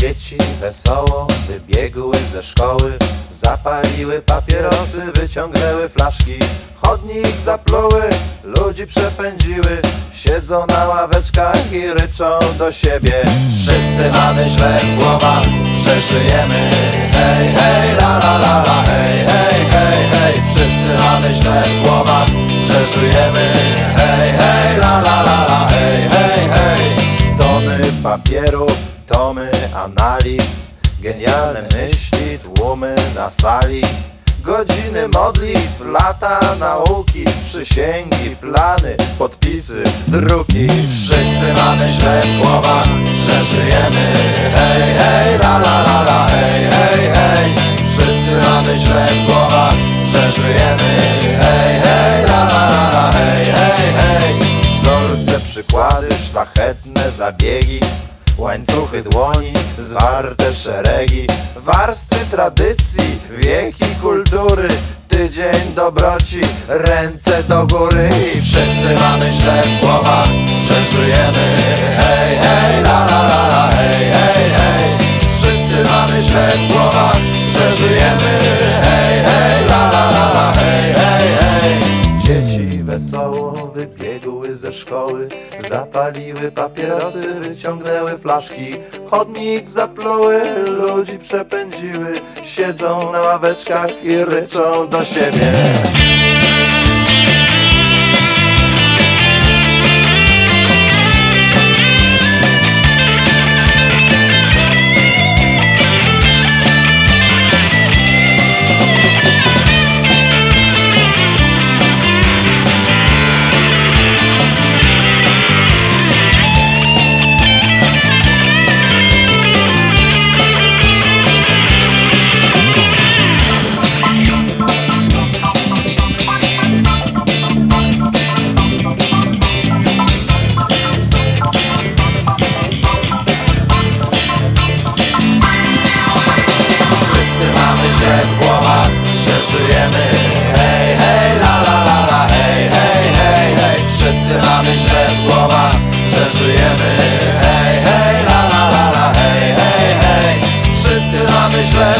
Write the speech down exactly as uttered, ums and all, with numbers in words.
Dzieci wesoło wybiegły ze szkoły, zapaliły papierosy, wyciągnęły flaszki. Chodnik zapluły, ludzi przepędziły, siedzą na ławeczkach i ryczą do siebie. Wszyscy mamy źle w głowach, że żyjemy. Hej, hej, la la la la, hej, hej, hej, hej. Wszyscy mamy źle w głowach, że żyjemy. Hej, hej, la la la la, hej, hej, hej. Tony papieru, tomy analiz, genialne myśli, tłumy na sali. Godziny modlitw, lata nauki, przysięgi, plany, podpisy, druki. Wszyscy mamy źle w głowach, że żyjemy. Hej, hej, la la la la, hej, hej, hej. Wszyscy mamy źle w głowach, że żyjemy. Hej, hej, la la la la, hej, hej, hej. Wzorce, przykłady, szlachetne zabiegi, łańcuchy dłoni, zwarte szeregi, warstwy tradycji, wieki kultury, tydzień dobroci, ręce do góry. I wszyscy mamy źle w głowach, że żyjemy. Hej, hej, la la la la, hej, hej, hej. Wszyscy mamy źle w głowach, że żyjemy. Hej, hej, la la la la, hej, hej, hej. Dzieci wesoło wybiegły ze szkoły, zapaliły papierosy, wyciągnęły flaszki. Chodnik zapluły, ludzi przepędziły, siedzą na ławeczkach i ryczą do siebie. Źle w głowach, że żyjemy. Hej, hej, la la la la, hej, hej, hej, hej. Wszyscy mamy źle w głowach, że żyjemy. Hej, hej, la la la la, hej, hej, hej. Wszyscy mamy źle